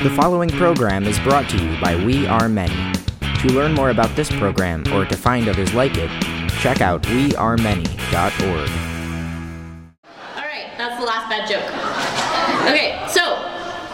The following program is brought to you by We Are Many. To learn more about this program or to find others like it, check out wearemany.org. All right, that's the last bad joke. Okay, so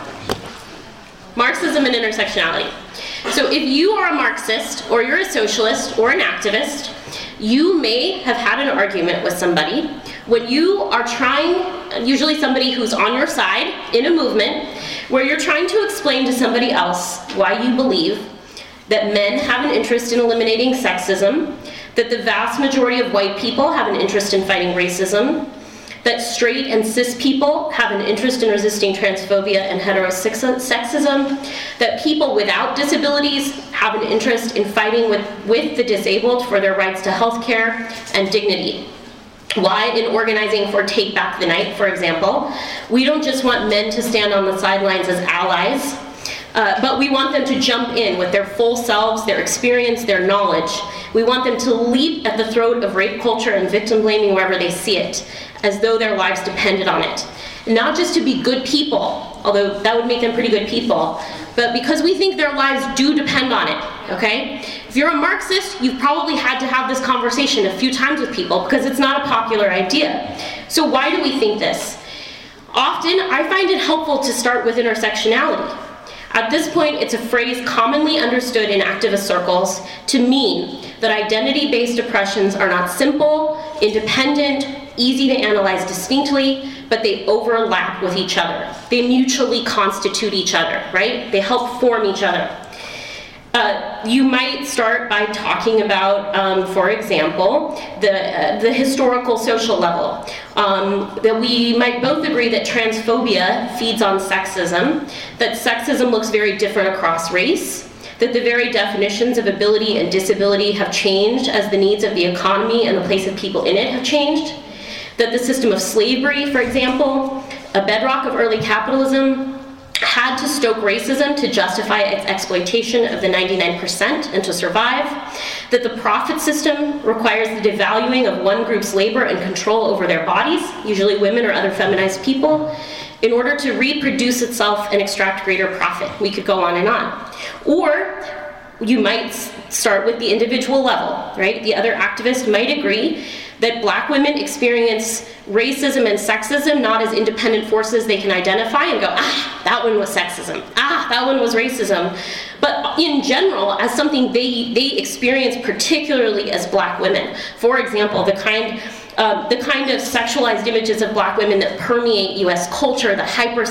Marxism and intersectionality. So if you are a Marxist, or you're a socialist, or an activist, you may have had an argument with somebody when you are trying, usually somebody who's on your side in a movement, where you're trying to explain to somebody else why you believe that men have an interest in eliminating sexism, that the vast majority of white people have an interest in fighting racism, that straight and cis people have an interest in resisting transphobia and heterosexism, that people without disabilities have an interest in fighting with the disabled for their rights to health care and dignity. Why, in organizing for Take Back the Night, for example, we don't just want men to stand on the sidelines as allies, but we want them to jump in with their full selves, their experience, their knowledge. We want them to leap at the throat of rape culture and victim blaming wherever they see it, as though their lives depended on it. Not just to be good people, although that would make them pretty good people, but because we think their lives do depend on it, okay? If you're a Marxist, you've probably had to have this conversation a few times with people because it's not a popular idea. So why do we think this? Often, I find it helpful to start with intersectionality. At this point, it's a phrase commonly understood in activist circles to mean that identity-based oppressions are not simple, independent, easy to analyze distinctly, but they overlap with each other. They mutually constitute each other, right? They help form each other. You might start by talking about, for example, the historical social level. That we might both agree that transphobia feeds on sexism, that sexism looks very different across race, that the very definitions of ability and disability have changed as the needs of the economy and the place of people in it have changed, that the system of slavery, for example, a bedrock of early capitalism, had to stoke racism to justify its exploitation of the 99% and to survive, that the profit system requires the devaluing of one group's labor and control over their bodies, usually women or other feminized people, in order to reproduce itself and extract greater profit. We could go on and on. Or you might start with the individual level, right? The other activist might agree that black women experience racism and sexism not as independent forces they can identify and go, that one was sexism, that one was racism, but in general as something they experience particularly as black women. For example, the kind of sexualized images of black women that permeate US culture, the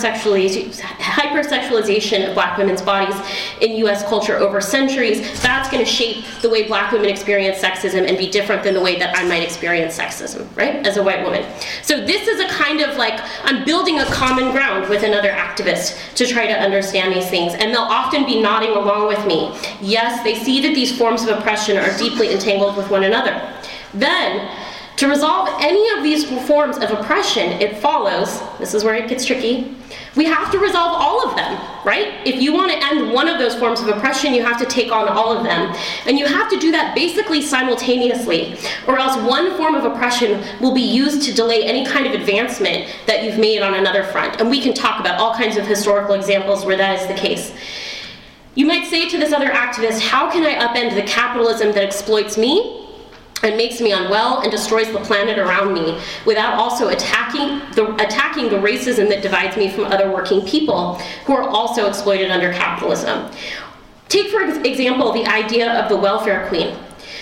hypersexualization of black women's bodies in US culture over centuries, that's going to shape the way black women experience sexism and be different than the way that I might experience sexism, right, as a white woman. So this is a kind of like, I'm building a common ground with another activist to try to understand these things, and they'll often be nodding along with me. Yes, they see that these forms of oppression are deeply entangled with one another. Then, to resolve any of these forms of oppression, it follows, this is where it gets tricky, we have to resolve all of them, right? If you want to end one of those forms of oppression, you have to take on all of them. And you have to do that basically simultaneously, or else one form of oppression will be used to delay any kind of advancement that you've made on another front. And we can talk about all kinds of historical examples where that is the case. You might say to this other activist, how can I upend the capitalism that exploits me and makes me unwell and destroys the planet around me without also attacking the racism that divides me from other working people who are also exploited under capitalism? Take, for example, the idea of the welfare queen.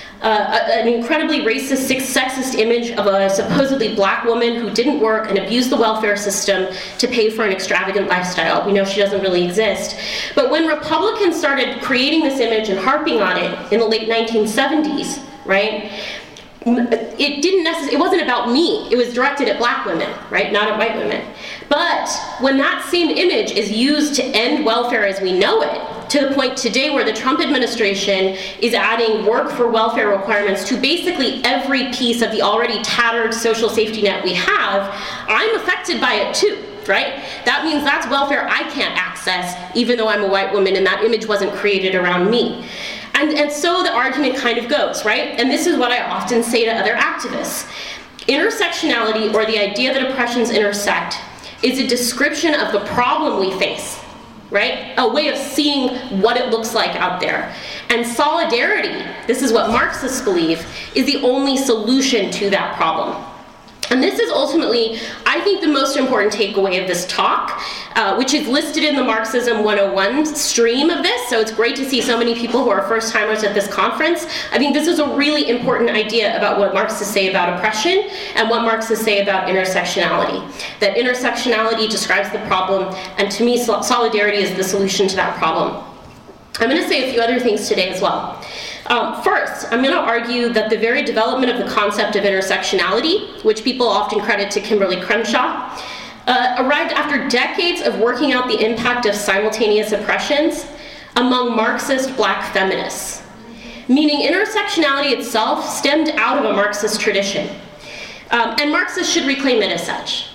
An incredibly racist, sexist image of a supposedly black woman who didn't work and abused the welfare system to pay for an extravagant lifestyle. We know she doesn't really exist. But when Republicans started creating this image and harping on it in the late 1970s, right? It wasn't about me. It was directed at black women, right? Not at white women. But when that same image is used to end welfare as we know it, to the point today where the Trump administration is adding work for welfare requirements to basically every piece of the already tattered social safety net we have, I'm affected by it too, right? That means that's welfare I can't access, even though I'm a white woman and that image wasn't created around me. And so the argument kind of goes, right? And this is what I often say to other activists. Intersectionality, or the idea that oppressions intersect, is a description of the problem we face, right? A way of seeing what it looks like out there. And solidarity, this is what Marxists believe, is the only solution to that problem. And this is ultimately, I think, the most important takeaway of this talk, which is listed in the Marxism 101 stream of this. So it's great to see so many people who are first-timers at this conference. I think this is a really important idea about what Marxists say about oppression and what Marxists say about intersectionality. That intersectionality describes the problem, and to me, solidarity is the solution to that problem. I'm going to say a few other things today as well. First, I'm going to argue that the very development of the concept of intersectionality, which people often credit to Kimberly Crenshaw, arrived after decades of working out the impact of simultaneous oppressions among Marxist black feminists. Meaning intersectionality itself stemmed out of a Marxist tradition. And Marxists should reclaim it as such.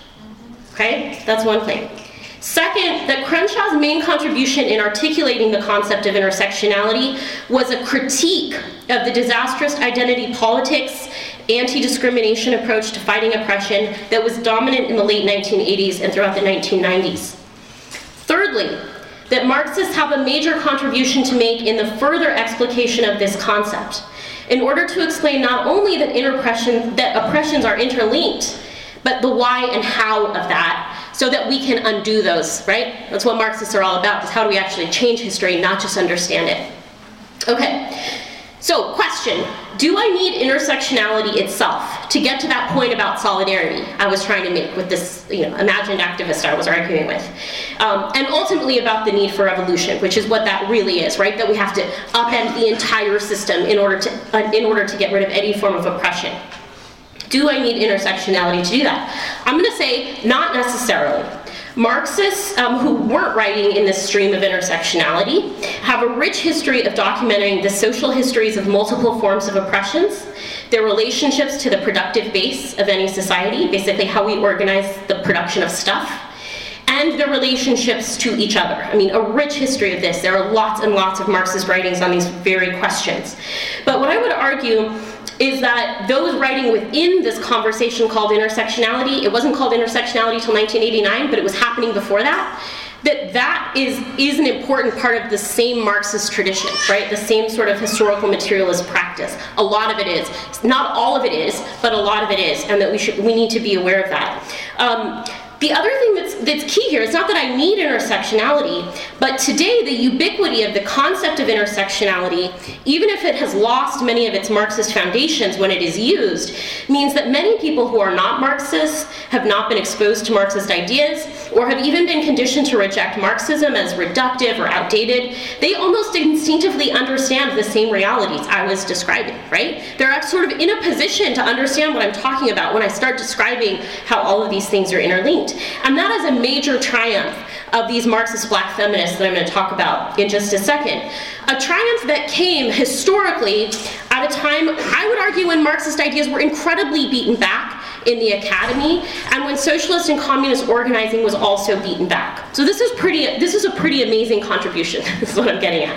Okay? That's one thing. Second, that Crenshaw's main contribution in articulating the concept of intersectionality was a critique of the disastrous identity politics, anti-discrimination approach to fighting oppression that was dominant in the late 1980s and throughout the 1990s. Thirdly, that Marxists have a major contribution to make in the further explication of this concept, in order to explain not only that oppressions are interlinked, but the why and how of that, so that we can undo those, right? That's what Marxists are all about, is how do we actually change history, not just understand it. Okay, so question, do I need intersectionality itself to get to that point about solidarity I was trying to make with this imagined activist I was arguing with? And ultimately about the need for revolution, which is what that really is, right? That we have to upend the entire system in order to get rid of any form of oppression. Do I need intersectionality to do that? I'm going to say not necessarily. Marxists who weren't writing in this stream of intersectionality have a rich history of documenting the social histories of multiple forms of oppressions, their relationships to the productive base of any society, basically how we organize the production of stuff, and their relationships to each other. I mean, a rich history of this. There are lots and lots of Marxist writings on these very questions. But what I would argue is that those writing within this conversation called intersectionality, it wasn't called intersectionality until 1989, but it was happening before that, that is an important part of the same Marxist tradition, right? The same sort of historical materialist practice. A lot of it is. Not all of it is, but a lot of it is, and that we need to be aware of that. The other thing that's key here is not that I need intersectionality, but today the ubiquity of the concept of intersectionality, even if it has lost many of its Marxist foundations when it is used, means that many people who are not Marxists, have not been exposed to Marxist ideas, or have even been conditioned to reject Marxism as reductive or outdated, they almost instinctively understand the same realities I was describing, right? They're sort of in a position to understand what I'm talking about when I start describing how all of these things are interlinked. And that is a major triumph of these Marxist black feminists that I'm going to talk about in just a second. A triumph that came historically at a time, I would argue, when Marxist ideas were incredibly beaten back in the academy, and when socialist and communist organizing was also beaten back. So this is a pretty amazing contribution. This is what I'm getting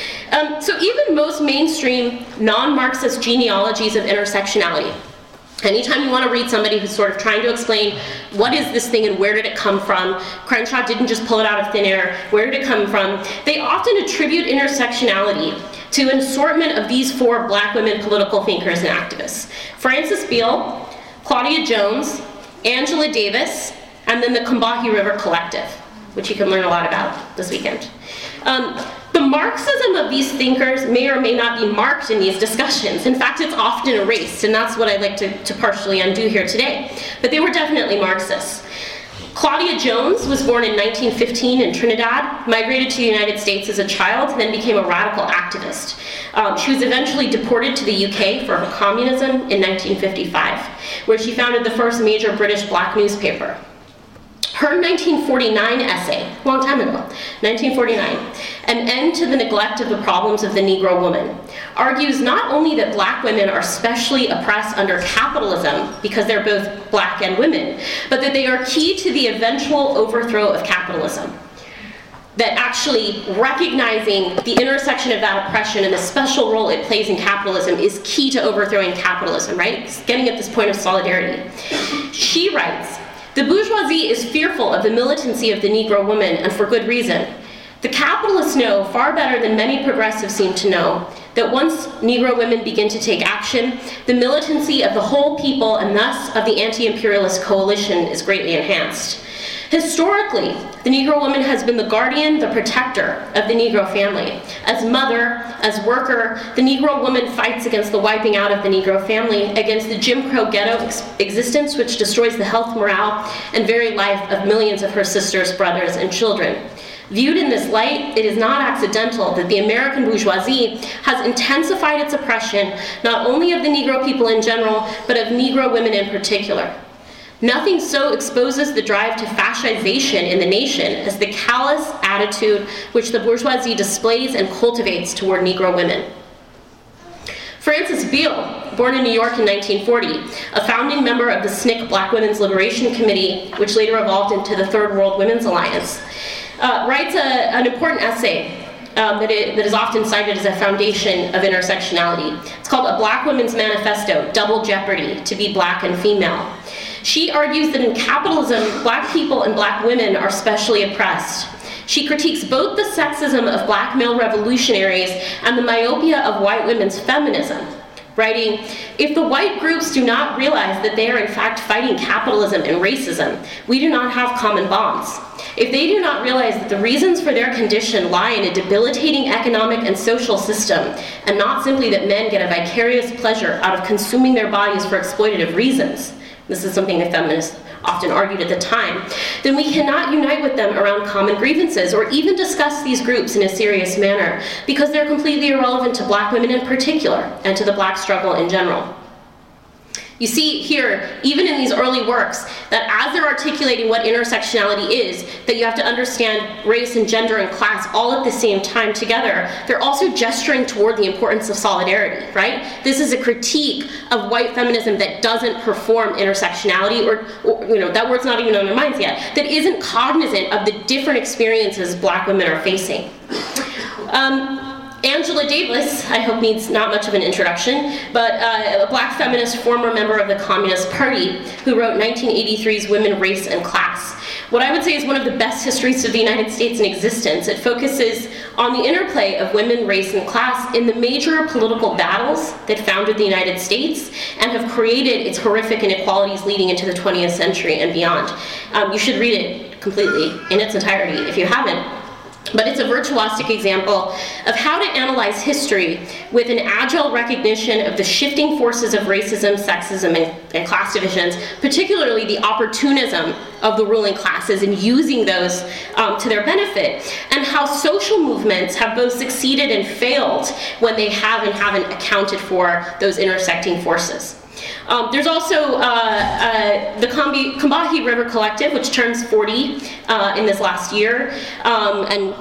at. So even most mainstream non-Marxist genealogies of intersectionality, anytime you want to read somebody who's sort of trying to explain what is this thing and where did it come from, Crenshaw didn't just pull it out of thin air, where did it come from, they often attribute intersectionality to an assortment of these four black women political thinkers and activists: Frances Beale, Claudia Jones, Angela Davis, and then the Combahee River Collective, which you can learn a lot about this weekend. The Marxism of these thinkers may or may not be marked in these discussions. In fact, it's often erased, and that's what I'd like to partially undo here today. But they were definitely Marxists. Claudia Jones was born in 1915 in Trinidad, migrated to the United States as a child, and then became a radical activist. She was eventually deported to the UK for her communism in 1955, where she founded the first major British black newspaper. Her 1949 essay, a long time ago, 1949, An End to the Neglect of the Problems of the Negro Woman, argues not only that black women are specially oppressed under capitalism because they're both black and women, but that they are key to the eventual overthrow of capitalism. That actually recognizing the intersection of that oppression and the special role it plays in capitalism is key to overthrowing capitalism, right? It's getting at this point of solidarity. She writes, "The bourgeoisie is fearful of the militancy of the Negro woman, and for good reason. The capitalists know far better than many progressives seem to know that once Negro women begin to take action, the militancy of the whole people and thus of the anti-imperialist coalition is greatly enhanced. Historically, the Negro woman has been the guardian, the protector of the Negro family. As mother, as worker, the Negro woman fights against the wiping out of the Negro family, against the Jim Crow ghetto existence which destroys the health, morale, and very life of millions of her sisters, brothers, and children. Viewed in this light, it is not accidental that the American bourgeoisie has intensified its oppression not only of the Negro people in general, but of Negro women in particular. Nothing so exposes the drive to fascization in the nation as the callous attitude which the bourgeoisie displays and cultivates toward Negro women. Frances Beale, born in New York in 1940, a founding member of the SNCC Black Women's Liberation Committee, which later evolved into the Third World Women's Alliance, writes an important essay that is often cited as a foundation of intersectionality. It's called A Black Women's Manifesto, Double Jeopardy, to be Black and Female. She argues that in capitalism, Black people and Black women are specially oppressed. She critiques both the sexism of Black male revolutionaries and the myopia of white women's feminism, writing, "If the white groups do not realize that they are in fact fighting capitalism and racism, we do not have common bonds. If they do not realize that the reasons for their condition lie in a debilitating economic and social system, and not simply that men get a vicarious pleasure out of consuming their bodies for exploitative reasons," this is something that feminists often argued at the time, "then we cannot unite with them around common grievances or even discuss these groups in a serious manner, because they're completely irrelevant to Black women in particular and to the Black struggle in general." You see here, even in these early works, that as they're articulating what intersectionality is, that you have to understand race and gender and class all at the same time together, they're also gesturing toward the importance of solidarity, right? This is a critique of white feminism that doesn't perform intersectionality, or that word's not even on their minds yet, that isn't cognizant of the different experiences Black women are facing. Angela Davis, I hope needs not much of an introduction, but a Black feminist, former member of the Communist Party, who wrote 1983's Women, Race, and Class. What I would say is one of the best histories of the United States in existence. It focuses on the interplay of women, race, and class in the major political battles that founded the United States and have created its horrific inequalities leading into the 20th century and beyond. You should read it completely, in its entirety, if you haven't. But it's a virtuosic example of how to analyze history with an agile recognition of the shifting forces of racism, sexism, and class divisions, particularly the opportunism of the ruling classes and using those to their benefit, and how social movements have both succeeded and failed when they have and haven't accounted for those intersecting forces. There's also the Combahee River Collective, which turns 40 in this last year, and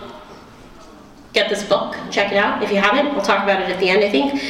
get this book, check it out if you haven't. We'll talk about it at the end, I think.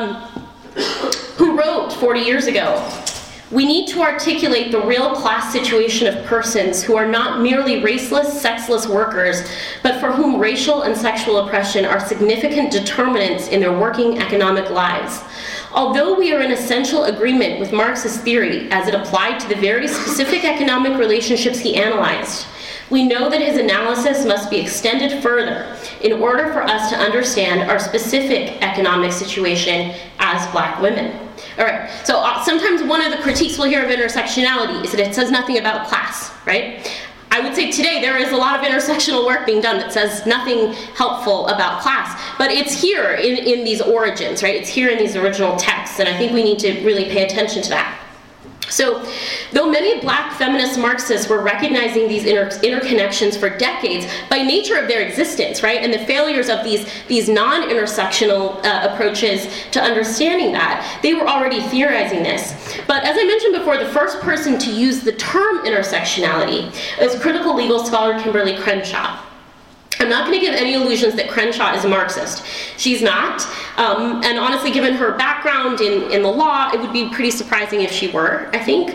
Who wrote 40 years ago, "We need to articulate the real class situation of persons who are not merely raceless, sexless workers, but for whom racial and sexual oppression are significant determinants in their working economic lives. Although we are in essential agreement with Marx's theory as it applied to the very specific economic relationships he analyzed, we know that his analysis must be extended further in order for us to understand our specific economic situation as Black women." All right, so sometimes one of the critiques we'll hear of intersectionality is that it says nothing about class, right? I would say today there is a lot of intersectional work being done that says nothing helpful about class, but it's here in these origins, right? It's here in these original texts, and I think we need to really pay attention to that. So, though many Black feminist Marxists were recognizing these interconnections for decades by nature of their existence, right, and the failures of these non-intersectional approaches to understanding that, they were already theorizing this. But as I mentioned before, the first person to use the term intersectionality is critical legal scholar Kimberly Crenshaw. I'm not going to give any illusions that Crenshaw is a Marxist. She's not, and honestly, given her background in the law, it would be pretty surprising if she were, I think.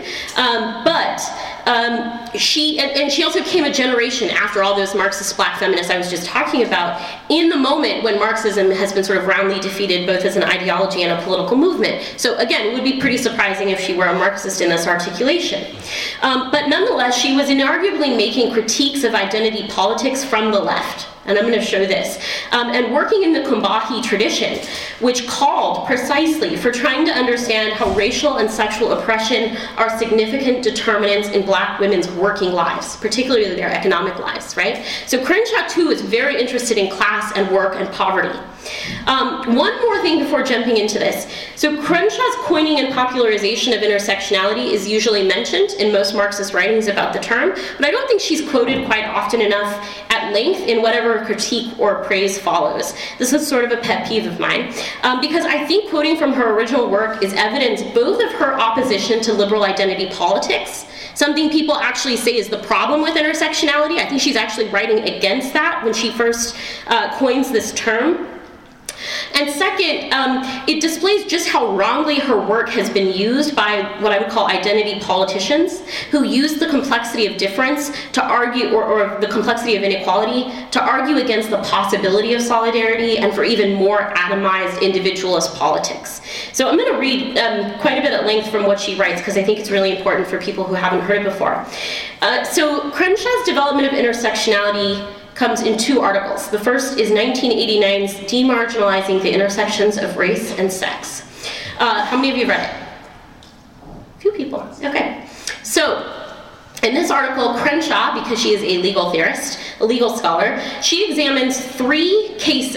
She also came a generation after all those Marxist Black feminists I was just talking about, in the moment when Marxism has been sort of roundly defeated both as an ideology and a political movement. So again, it would be pretty surprising if she were a Marxist in this articulation. But nonetheless, she was inarguably making critiques of identity politics from the left. and I'm going to show this, and working in the Combahee tradition, which called precisely for trying to understand how racial and sexual oppression are significant determinants in Black women's working lives, particularly their economic lives, right? So Crenshaw, too, is very interested in class and work and poverty. One more thing before jumping into this. So Crenshaw's coining and popularization of intersectionality is usually mentioned in most Marxist writings about the term, but I don't think she's quoted quite often enough at length in whatever critique or praise follows. This is sort of a pet peeve of mine, because I think quoting from her original work is evidence both of her opposition to liberal identity politics, something people actually say is the problem with intersectionality. I think she's actually writing against that when she first coins this term. And second, it displays just how wrongly her work has been used by what I would call identity politicians, who use the complexity of difference to argue, or the complexity of inequality, to argue against the possibility of solidarity and for even more atomized individualist politics. So I'm going to read quite a bit at length from what she writes, because I think it's really important for people who haven't heard it before. So Crenshaw's development of intersectionality comes in two articles. The first is 1989's Demarginalizing the Intersections of Race and Sex. How many of you read it? A few people. Okay. So, in this article, Crenshaw, because she is a legal theorist, a legal scholar, she examines three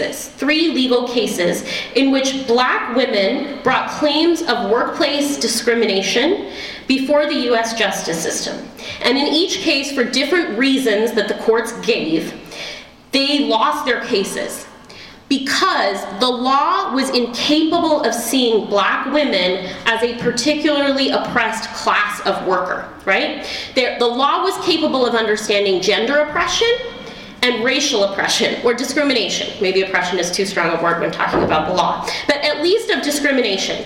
legal cases in which Black women brought claims of workplace discrimination before the US justice system. And in each case, for different reasons that the courts gave, they lost their cases because the law was incapable of seeing Black women as a particularly oppressed class of worker, right? The law was capable of understanding gender oppression and racial oppression, or discrimination. Maybe oppression is too strong a word when talking about the law, but at least of discrimination.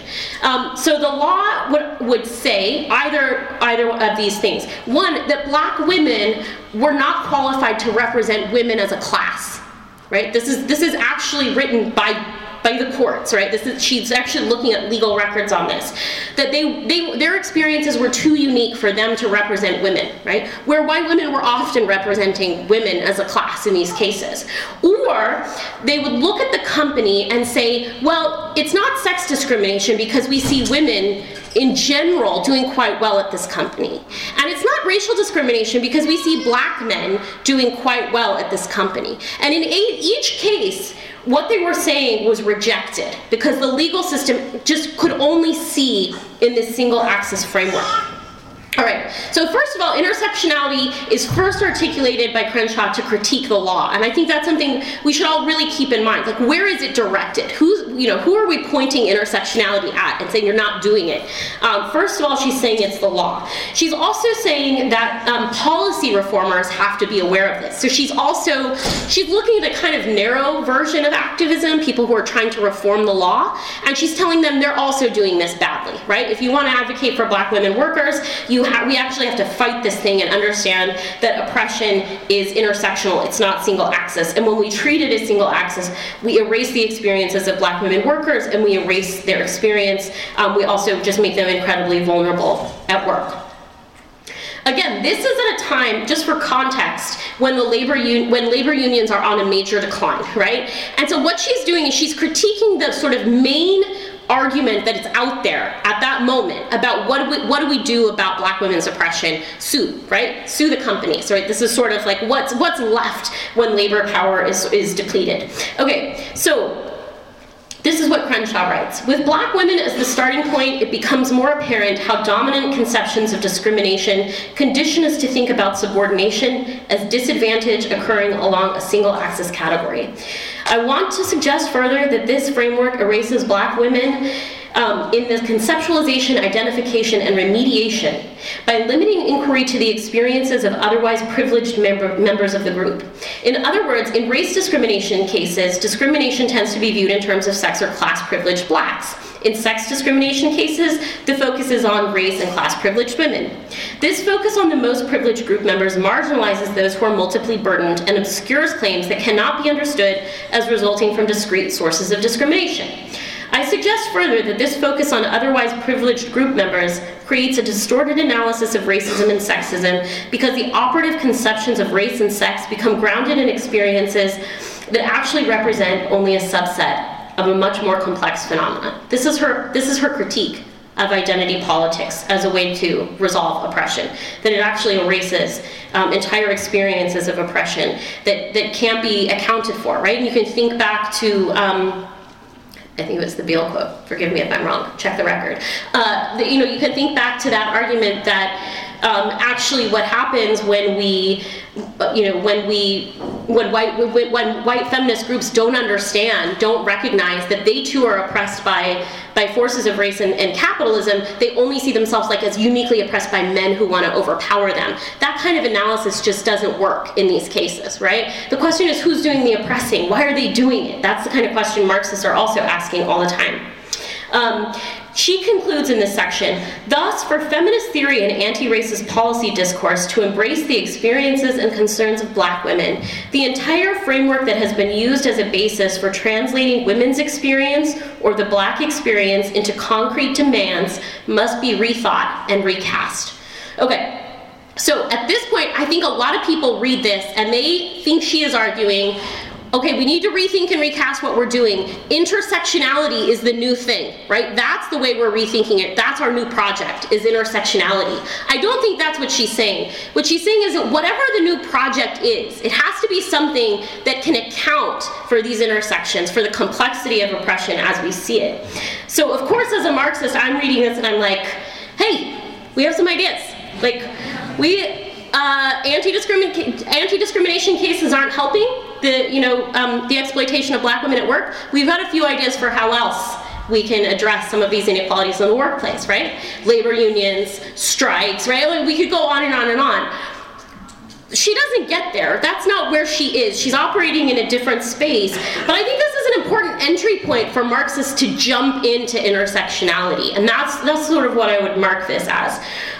So the law would say either of these things. One, that Black women were not qualified to represent women as a class, right? This is actually written by the courts, right? She's actually looking at legal records on this. That their experiences were too unique for them to represent women, right? Where white women were often representing women as a class in these cases. Or they would look at the company and say, well, it's not sex discrimination because we see women in general doing quite well at this company. And it's not racial discrimination because we see Black men doing quite well at this company. And in each case, what they were saying was rejected because the legal system just could only see in this single axis framework. All right, so first of all, intersectionality is first articulated by Crenshaw to critique the law, and I think that's something we should all really keep in mind. Like, where is it directed? Who are we pointing intersectionality at and saying you're not doing it? First of all, she's saying it's the law. She's also saying that policy reformers have to be aware of this. So she's looking at a kind of narrow version of activism, people who are trying to reform the law, and she's telling them they're also doing this badly, right? If you want to advocate for Black women workers, we actually have to fight this thing and understand that oppression is intersectional, it's not single axis. And when we treat it as single axis, we erase the experiences of Black women workers and we erase their experience. We also just make them incredibly vulnerable at work. Again, this is at a time, just for context, when labor unions are on a major decline, right? And so what she's doing is she's critiquing the sort of main argument that is out there at that moment about what do we do about Black women's oppression? Sue, right? Sue the companies, right? This is sort of like what's left when labor power is depleted. Okay, so this is what Crenshaw writes. With Black women as the starting point, it becomes more apparent how dominant conceptions of discrimination condition us to think about subordination as disadvantage occurring along a single axis category. I want to suggest further that this framework erases Black women in the conceptualization, identification, and remediation by limiting inquiry to the experiences of otherwise privileged members of the group. In other words, in race discrimination cases, discrimination tends to be viewed in terms of sex or class privileged Blacks. In sex discrimination cases, the focus is on race and class privileged women. This focus on the most privileged group members marginalizes those who are multiply burdened and obscures claims that cannot be understood as resulting from discrete sources of discrimination. I suggest further that this focus on otherwise privileged group members creates a distorted analysis of racism and sexism because the operative conceptions of race and sex become grounded in experiences that actually represent only a subset of a much more complex phenomenon. This is her critique of identity politics as a way to resolve oppression, that it actually erases entire experiences of oppression that can't be accounted for, right? And you can think back to, I think it was the Beale quote, forgive me if I'm wrong, check the record. You can think back to that argument that actually what happens when white feminist groups don't recognize that they too are oppressed by forces of race and capitalism, they only see themselves like as uniquely oppressed by men who want to overpower them. That kind of analysis just doesn't work in these cases, right? The question is, who's doing the oppressing? Why are they doing it? That's the kind of question Marxists are also asking all the time. She concludes in this section, thus, for feminist theory and anti-racist policy discourse to embrace the experiences and concerns of black women, the entire framework that has been used as a basis for translating women's experience or the black experience into concrete demands must be rethought and recast. Okay, so at this point, I think a lot of people read this and they think she is arguing, okay, we need to rethink and recast what we're doing. Intersectionality is the new thing, right? That's the way we're rethinking it. That's our new project, is intersectionality. I don't think that's what she's saying. What she's saying is that whatever the new project is, it has to be something that can account for these intersections, for the complexity of oppression as we see it. So of course, as a Marxist, I'm reading this and I'm like, hey, we have some ideas. Like, anti-discrimination cases aren't helping the exploitation of black women at work. We've got a few ideas for how else we can address some of these inequalities in the workplace, right? Labor unions, strikes, right? We could go on and on and on. She doesn't get there. That's not where she is. She's operating in a different space. But I think this is an important entry point for Marxists to jump into intersectionality. And that's sort of what I would mark this as.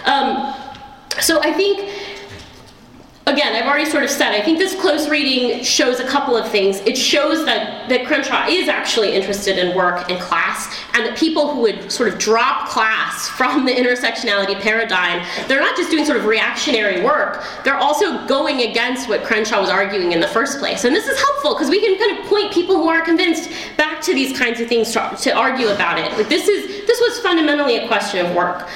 So I think, again, I've already sort of said, I think this close reading shows a couple of things. It shows that Crenshaw is actually interested in work and class, and that people who would sort of drop class from the intersectionality paradigm, they're not just doing sort of reactionary work, they're also going against what Crenshaw was arguing in the first place. And this is helpful because we can kind of point people who aren't convinced back to these kinds of things to argue about it. Like this was fundamentally a question of work.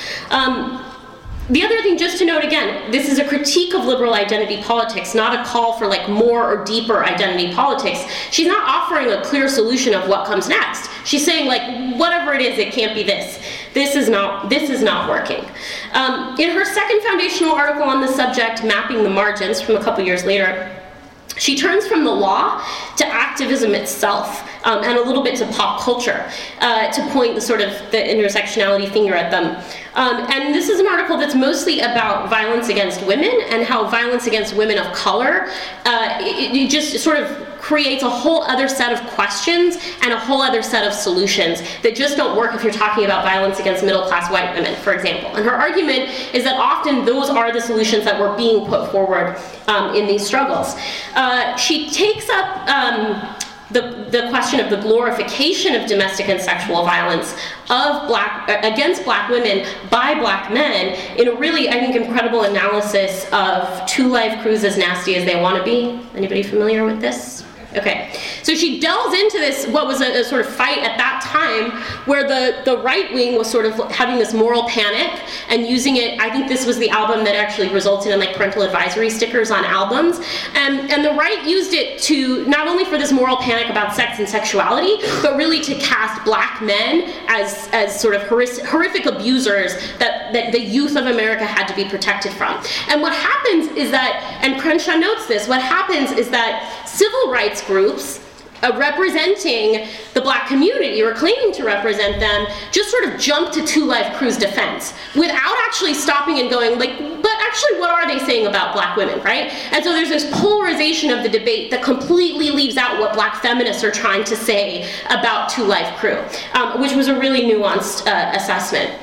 The other thing, just to note again, this is a critique of liberal identity politics, not a call for like more or deeper identity politics. She's not offering a clear solution of what comes next. She's saying like, whatever it is, it can't be this. This is not working. In her second foundational article on the subject, Mapping the Margins, from a couple years later, she turns from the law to activism itself, and a little bit to pop culture, to point the intersectionality finger at them. And this is an article that's mostly about violence against women and how violence against women of color, it just sort of creates a whole other set of questions and a whole other set of solutions that just don't work if you're talking about violence against middle-class white women, for example. And her argument is that often those are the solutions that were being put forward in these struggles. She takes up the question of the glorification of domestic and sexual violence against black women by black men in a really, I think, incredible analysis of Two Live Crews As Nasty As They Want to Be. Anybody familiar with this? Okay, so she delves into this, what was a sort of fight at that time, where the right wing was sort of having this moral panic and using it. I think this was the album that actually resulted in like parental advisory stickers on albums, and the right used it to not only for this moral panic about sex and sexuality, but really to cast black men as sort of horrific abusers that the youth of America had to be protected from. And what happens is that, and Crenshaw notes this, what happens is that civil rights groups representing the black community or claiming to represent them just sort of jump to Two Live Crew's defense without actually stopping and going like, but actually what are they saying about black women, right? And so there's this polarization of the debate that completely leaves out what black feminists are trying to say about Two Live Crew, which was a really nuanced assessment.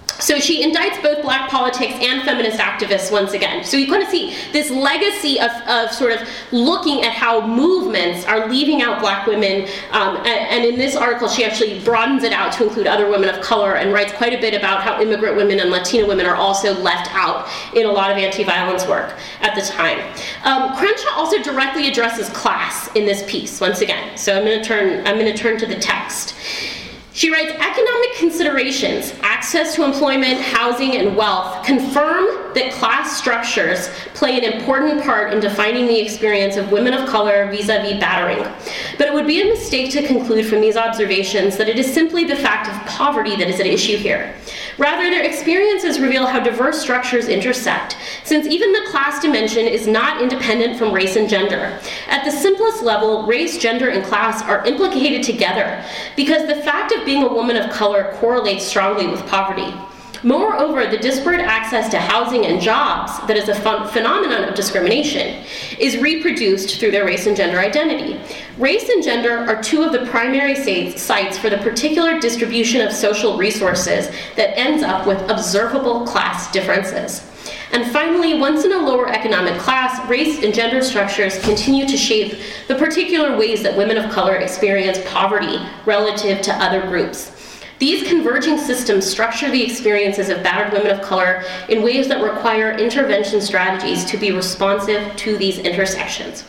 So she indicts both black politics and feminist activists once again. So you kind of see this legacy of sort of looking at how movements are leaving out black women, and in this article she actually broadens it out to include other women of color and writes quite a bit about how immigrant women and Latina women are also left out in a lot of anti-violence work at the time. Crenshaw also directly addresses class in this piece once again. So I'm going to turn to the text. She writes, economic considerations, access to employment, housing, and wealth confirm that class structures play an important part in defining the experience of women of color vis-a-vis battering. But it would be a mistake to conclude from these observations that it is simply the fact of poverty that is at issue here. Rather, their experiences reveal how diverse structures intersect, since even the class dimension is not independent from race and gender. At the simplest level, race, gender, and class are implicated together, because the fact of being a woman of color correlates strongly with poverty. Moreover, the disparate access to housing and jobs that is a phenomenon of discrimination is reproduced through their race and gender identity. Race and gender are two of the primary sites for the particular distribution of social resources that ends up with observable class differences. And finally, once in a lower economic class, race and gender structures continue to shape the particular ways that women of color experience poverty relative to other groups. These converging systems structure the experiences of battered women of color in ways that require intervention strategies to be responsive to these intersections.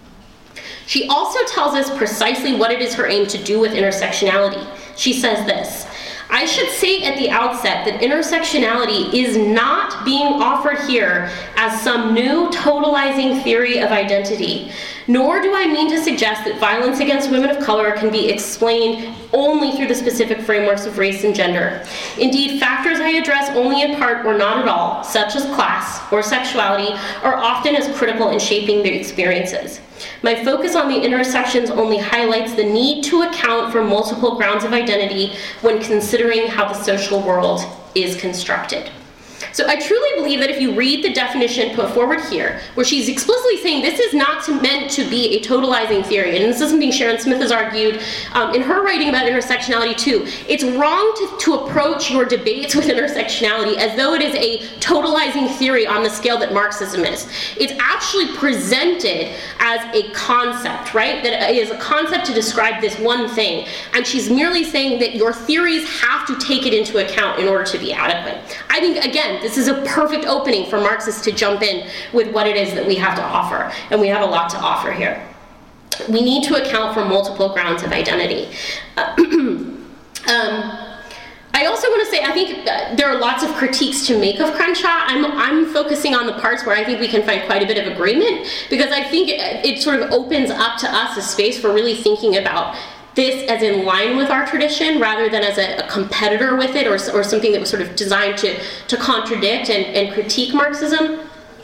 She also tells us precisely what it is her aim to do with intersectionality. She says this, I should say at the outset that intersectionality is not being offered here as some new totalizing theory of identity, nor do I mean to suggest that violence against women of color can be explained only through the specific frameworks of race and gender. Indeed, factors I address only in part or not at all, such as class or sexuality, are often as critical in shaping their experiences. My focus on the intersections only highlights the need to account for multiple grounds of identity when considering how the social world is constructed. So I truly believe that if you read the definition put forward here, where she's explicitly saying this is not meant to be a totalizing theory, and this is something Sharon Smith has argued in her writing about intersectionality too. It's wrong to approach your debates with intersectionality as though it is a totalizing theory on the scale that Marxism is. It's actually presented as a concept, right? That is a concept to describe this one thing, and she's merely saying that your theories have to take it into account in order to be adequate. I think, again, this is a perfect opening for Marxists to jump in with what it is that we have to offer, and we have a lot to offer here. We need to account for multiple grounds of identity. I also want to say, I think there are lots of critiques to make of Crenshaw. I'm focusing on the parts where I think we can find quite a bit of agreement, because I think it sort of opens up to us a space for really thinking about this as in line with our tradition rather than as a competitor with it, or something that was sort of designed to contradict and critique Marxism.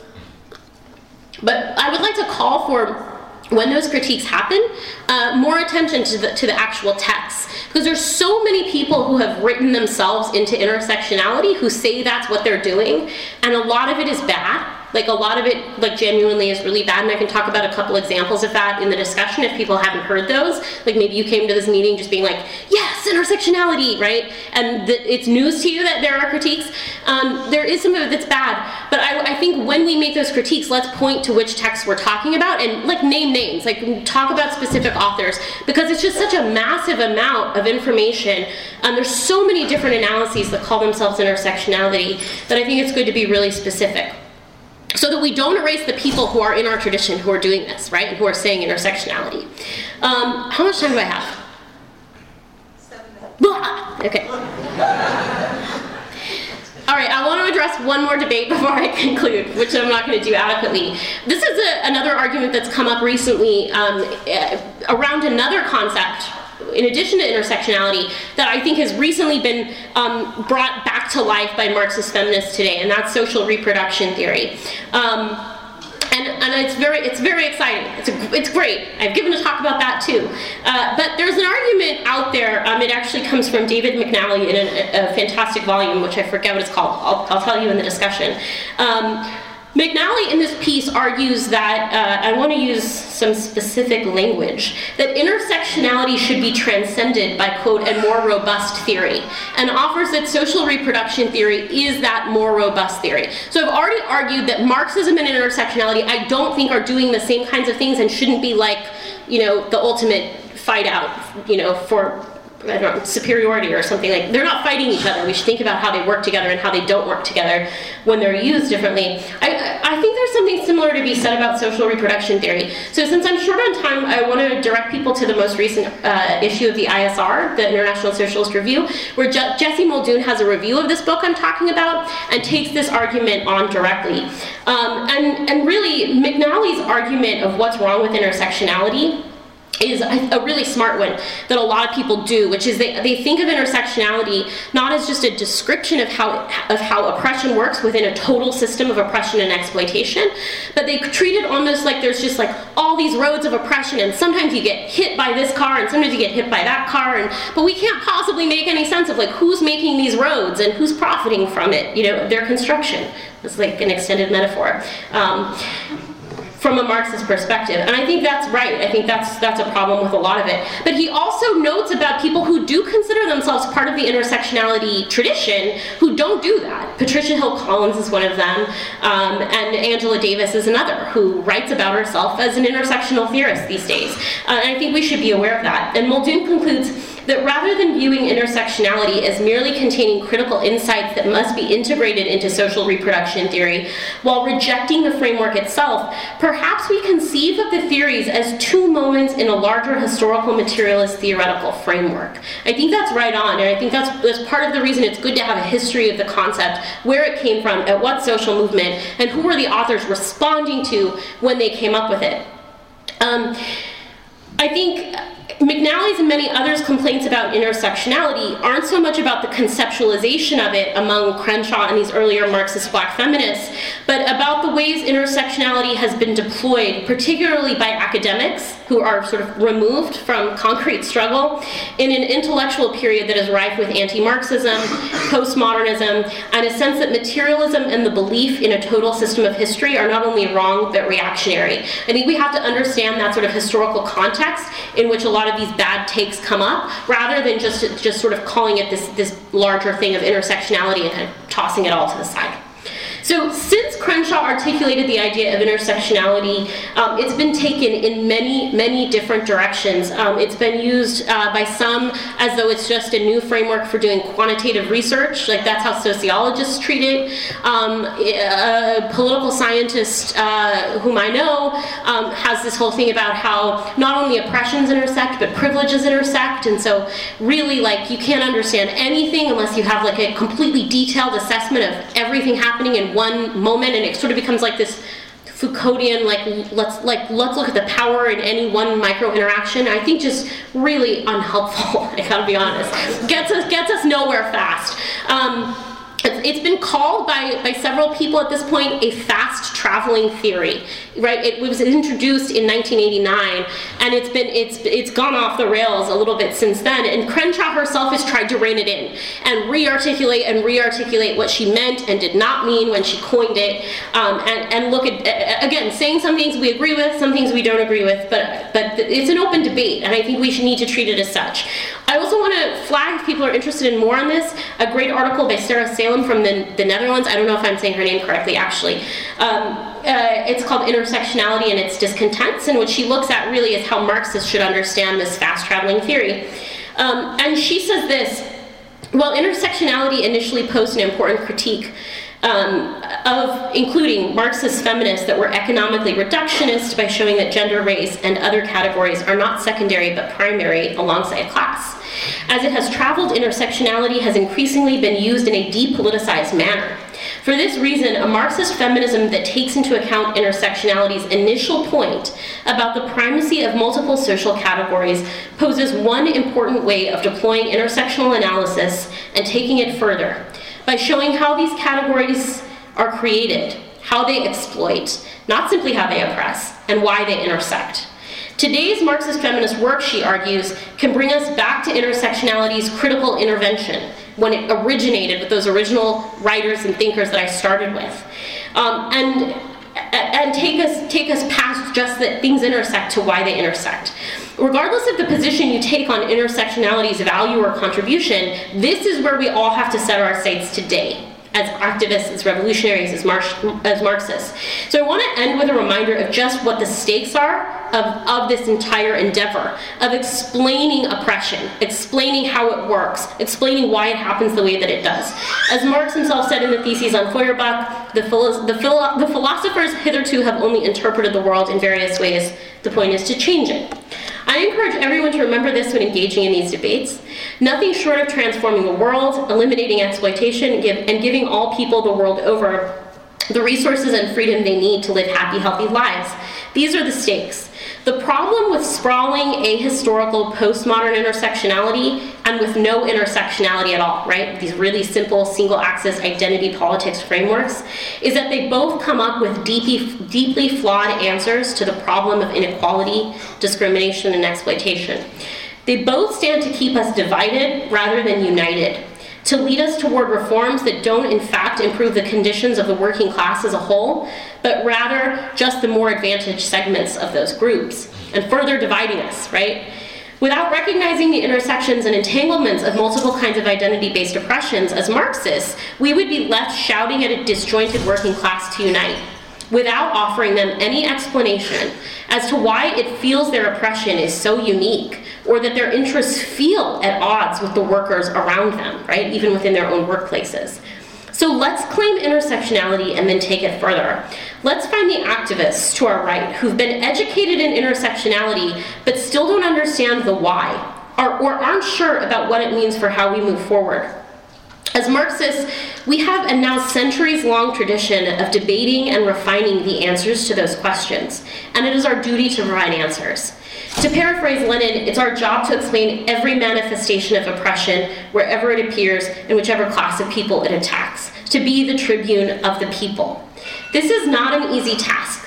But I would like to call for, when those critiques happen, more attention to the actual texts. Because there's so many people who have written themselves into intersectionality who say that's what they're doing, and a lot of it is bad. Like, a lot of it, like, genuinely is really bad, and I can talk about a couple examples of that in the discussion if people haven't heard those. Like, maybe you came to this meeting just being like, yes, intersectionality, right? And it's news to you that there are critiques. There is some of it that's bad, but I think when we make those critiques, let's point to which texts we're talking about and, like, name names, like, talk about specific authors, because it's just such a massive amount of information. There's so many different analyses that call themselves intersectionality that I think it's good to be really specific, so that we don't erase the people who are in our tradition who are doing this, right, and who are saying intersectionality. How much time do I have? 7 minutes. Blah! Okay. All right, I want to address one more debate before I conclude, which I'm not going to do adequately. This is another argument that's come up recently around another concept, in addition to intersectionality, that I think has recently been brought back to life by Marxist feminists today, and that's social reproduction theory. And it's very exciting. It's great. I've given a talk about that too. But there's an argument out there. It actually comes from David McNally in a fantastic volume, which I forget what it's called. I'll tell you in the discussion. McNally in this piece argues that, I want to use some specific language, that intersectionality should be transcended by, quote, a more robust theory, and offers that social reproduction theory is that more robust theory. So I've already argued that Marxism and intersectionality I don't think are doing the same kinds of things and shouldn't be like, the ultimate fight out, for I don't know, superiority or something. Like, they're not fighting each other. We should think about how they work together and how they don't work together when they're used differently. I think there's something similar to be said about social reproduction theory. So since I'm short on time, I want to direct people to the most recent issue of the ISR, the International Socialist Review, where Jesse Muldoon has a review of this book I'm talking about and takes this argument on directly. And really, McNally's argument of what's wrong with intersectionality is a really smart one that a lot of people do, which is they think of intersectionality not as just a description of how oppression works within a total system of oppression and exploitation, but they treat it almost like there's just like all these roads of oppression, and sometimes you get hit by this car and sometimes you get hit by that car, but we can't possibly make any sense of like who's making these roads and who's profiting from it, their construction. It's like an extended metaphor. From a Marxist perspective. And I think that's right. I think that's a problem with a lot of it. But he also notes about people who do consider themselves part of the intersectionality tradition who don't do that. Patricia Hill Collins is one of them, and Angela Davis is another, who writes about herself as an intersectional theorist these days. And I think we should be aware of that. And Muldoon concludes that rather than viewing intersectionality as merely containing critical insights that must be integrated into social reproduction theory, while rejecting the framework itself, perhaps we conceive of the theories as two moments in a larger historical materialist theoretical framework. I think that's right on, and I think that's part of the reason it's good to have a history of the concept, where it came from, at what social movement, and who were the authors responding to when they came up with it. I think McNally's and many others' complaints about intersectionality aren't so much about the conceptualization of it among Crenshaw and these earlier Marxist black feminists, but about the ways intersectionality has been deployed, particularly by academics who are sort of removed from concrete struggle in an intellectual period that is rife with anti-Marxism, postmodernism, and a sense that materialism and the belief in a total system of history are not only wrong, but reactionary. I think we have to understand that sort of historical context in which a lot of these bad takes come up, rather than just sort of calling it this larger thing of intersectionality and kind of tossing it all to the side. So since Crenshaw articulated the idea of intersectionality, it's been taken in many, many different directions. It's been used by some as though it's just a new framework for doing quantitative research, like that's how sociologists treat it. A political scientist whom I know has this whole thing about how not only oppressions intersect, but privileges intersect, and so really like you can't understand anything unless you have like a completely detailed assessment of everything happening in one moment, and it sort of becomes like this Foucauldian, let's look at the power in any one micro interaction. I think just really unhelpful. I gotta be honest. Gets us nowhere fast. It's been called by several people at this point a fast traveling theory, right? It was introduced in 1989, and it's gone off the rails a little bit since then. And Crenshaw herself has tried to rein it in and re-articulate what she meant and did not mean when she coined it, and look at again saying some things we agree with, some things we don't agree with, but it's an open debate, and I think we should need to treat it as such. I also want to flag, if people are interested in more on this, a great article by Sarah Salem from the Netherlands. I don't know if I'm saying her name correctly, actually. It's called Intersectionality and Its Discontents, and what she looks at really is how Marxists should understand this fast-traveling theory. And she says this: while intersectionality initially posed an important critique of including Marxist feminists that were economically reductionist by showing that gender, race, and other categories are not secondary but primary alongside class. As it has traveled, intersectionality has increasingly been used in a depoliticized manner. For this reason, a Marxist feminism that takes into account intersectionality's initial point about the primacy of multiple social categories poses one important way of deploying intersectional analysis and taking it further, by showing how these categories are created, how they exploit, not simply how they oppress, and why they intersect. Today's Marxist feminist work, she argues, can bring us back to intersectionality's critical intervention, when it originated with those original writers and thinkers that I started with. and take us past just that things intersect to why they intersect. Regardless of the position you take on intersectionality's value or contribution, this is where we all have to set our sights today, as activists, as revolutionaries, as Marxists. So I want to end with a reminder of just what the stakes are of this entire endeavor, of explaining oppression, explaining how it works, explaining why it happens the way that it does. As Marx himself said in the Theses on Feuerbach, the philosophers hitherto have only interpreted the world in various ways. The point is to change it. I encourage everyone to remember this when engaging in these debates. Nothing short of transforming the world, eliminating exploitation, and giving all people the world over the resources and freedom they need to live happy, healthy lives. These are the stakes. The problem with sprawling, ahistorical, postmodern intersectionality and with no intersectionality at all, right? These really simple single-axis identity politics frameworks, is that they both come up with deeply flawed answers to the problem of inequality, discrimination, and exploitation. They both stand to keep us divided rather than united, to lead us toward reforms that don't in fact improve the conditions of the working class as a whole, but rather just the more advantaged segments of those groups, and further dividing us, right? Without recognizing the intersections and entanglements of multiple kinds of identity-based oppressions, as Marxists, we would be left shouting at a disjointed working class to unite, without offering them any explanation as to why it feels their oppression is so unique, or that their interests feel at odds with the workers around them, right, even within their own workplaces. So let's claim intersectionality and then take it further. Let's find the activists to our right who've been educated in intersectionality but still don't understand the why, or aren't sure about what it means for how we move forward. As Marxists, we have a now centuries-long tradition of debating and refining the answers to those questions, and it is our duty to provide answers. To paraphrase Lenin, it's our job to explain every manifestation of oppression wherever it appears and whichever class of people it attacks, to be the tribune of the people. This is not an easy task.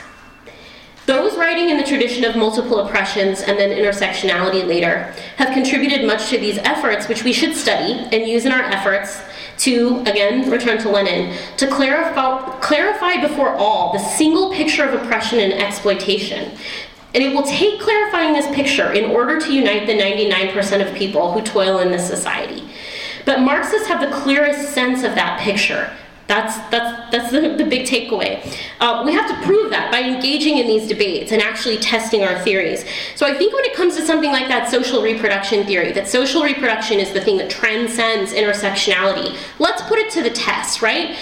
Those writing in the tradition of multiple oppressions and then intersectionality later have contributed much to these efforts, which we should study and use in our efforts to, again, return to Lenin, to clarify before all the single picture of oppression and exploitation. And it will take clarifying this picture in order to unite the 99% of people who toil in this society. But Marxists have the clearest sense of that picture. That's the big takeaway. We have to prove that by engaging in these debates and actually testing our theories. So I think when it comes to something like that social reproduction theory, that social reproduction is the thing that transcends intersectionality, let's put it to the test, right?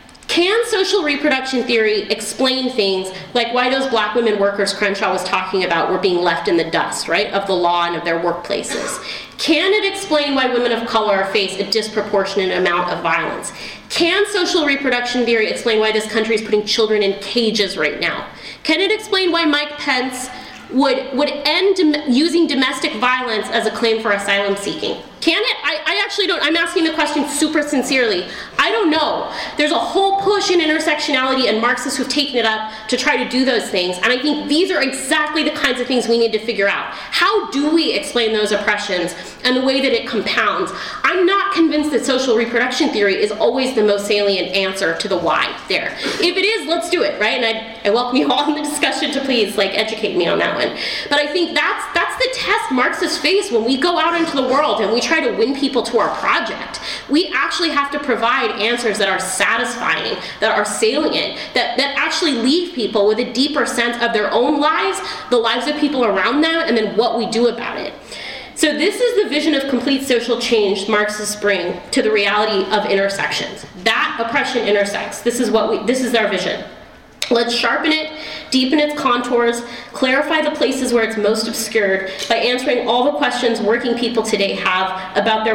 Can social reproduction theory explain things like why those black women workers Crenshaw was talking about were being left in the dust, right, of the law and of their workplaces? Can it explain why women of color face a disproportionate amount of violence? Can social reproduction theory explain why this country is putting children in cages right now? Can it explain why Mike Pence would end using domestic violence as a claim for asylum seeking? Can it? I actually don't. I'm asking the question super sincerely. I don't know. There's a whole push in intersectionality and Marxists who've taken it up to try to do those things, and I think these are exactly the kinds of things we need to figure out. How do we explain those oppressions and the way that it compounds? I'm not convinced that social reproduction theory is always the most salient answer to the why there. If it is, let's do it, right? And I welcome you all in the discussion to please educate me on that one. But I think that's the test Marxists face when we go out into the world and we try to win people to our project. We actually have to provide answers that are satisfying, that are salient, that actually leave people with a deeper sense of their own lives, the lives of people around them, and then what we do about it. So this is the vision of complete social change Marxists bring to the reality of intersections. That oppression intersects. This is our vision. Let's sharpen it, deepen its contours, clarify the places where it's most obscured by answering all the questions working people today have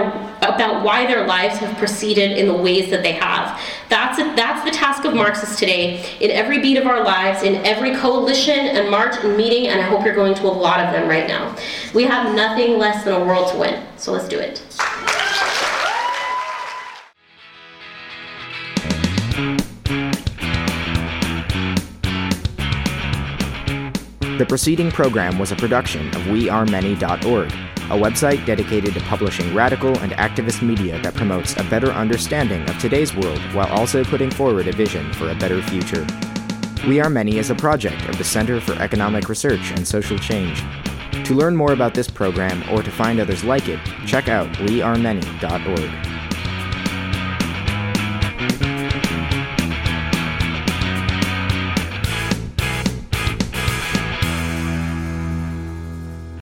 about why their lives have proceeded in the ways that they have. That's the task of Marxists today, in every beat of our lives, in every coalition and march and meeting, and I hope you're going to a lot of them right now. We have nothing less than a world to win, so let's do it. The preceding program was a production of wearemany.org, a website dedicated to publishing radical and activist media that promotes a better understanding of today's world while also putting forward a vision for a better future. We Are Many is a project of the Center for Economic Research and Social Change. To learn more about this program or to find others like it, check out wearemany.org.